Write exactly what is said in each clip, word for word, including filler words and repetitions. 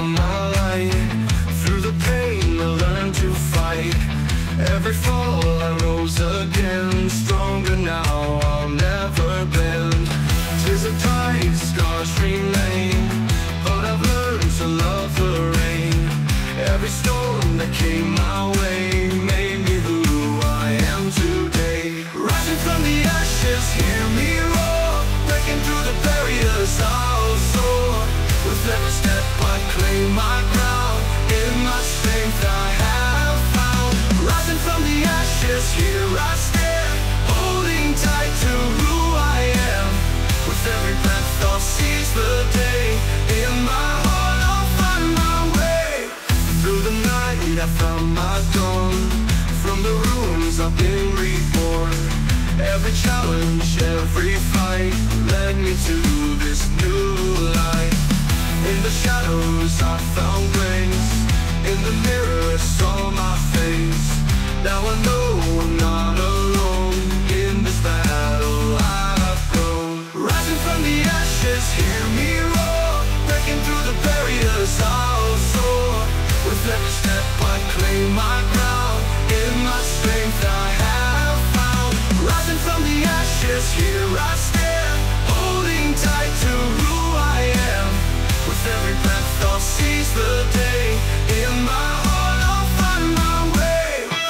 found my light. Through the pain I learned to fight. Every fall I rose again. Stronger now, I'll never bend. Tears of tide, scars remain, but I've learned to love the rain. Every storm that came my way made me who I am today. Rising from the ashes, hear me roar. Breaking through the barriers, I'll soar. With every step I claim my ground. In my strength I have found. Rising from the ashes, here I stand, holding tight to who I am. With every breath I'll seize the day. In my heart I'll find my way. Through the night I found my dawn. From the ruins I've been reborn. Every challenge, every fight led me to this new life. In the shadows I found grace. In the mirror saw my face. Now I know I'm not alone. In this battle I've grown. Rising from the ashes, hear me roar. Breaking through the barriers, I'll soar. With every step I claim my ground. In my strength I have found. Rising from the ashes, here I stand, holding tight to who I am. With every breath I'll seize the day. In my heart I'll find my way.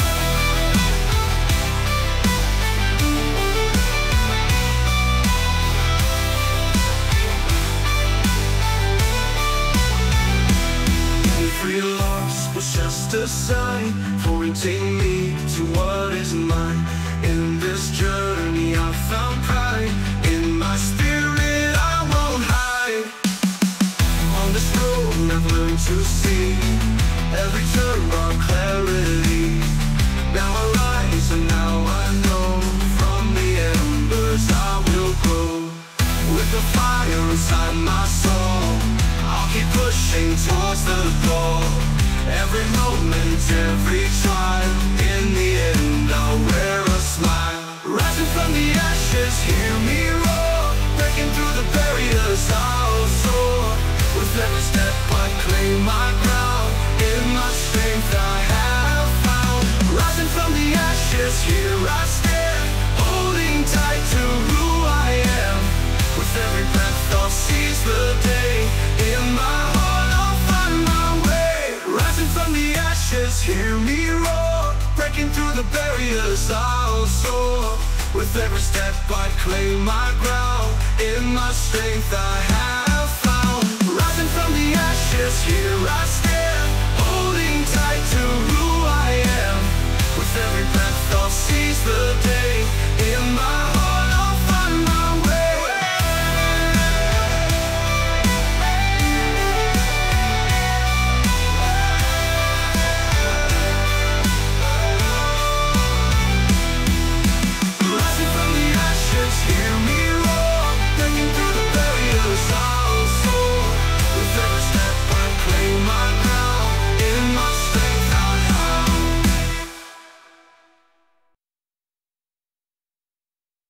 Every loss was just a sign, pointing me to what is mine. In this journey I found pride. In my spirit I won't hide. On this road I've learned to see. Every turn brought clarity. Now I rise and now I know. From the embers I will grow. With the fire inside my soul, I'll keep pushing towards the goal. Every moment, every trial, in the end I'll wear a smile. Rising from the ashes, hear me roar. Breaking through the barriers, I'll soar. With every step I claim my ground. In my strength I have found. Rising from the ashes, here I stand, holding tight to who I am. With every breath I'll seize the day. In my heart I'll find my way. Rising from the ashes, hear me roar. Breaking through the barriers, I'll soar. With every step I claim my ground. In my strength I have found. Rising from the ashes, here I stand, holding tight to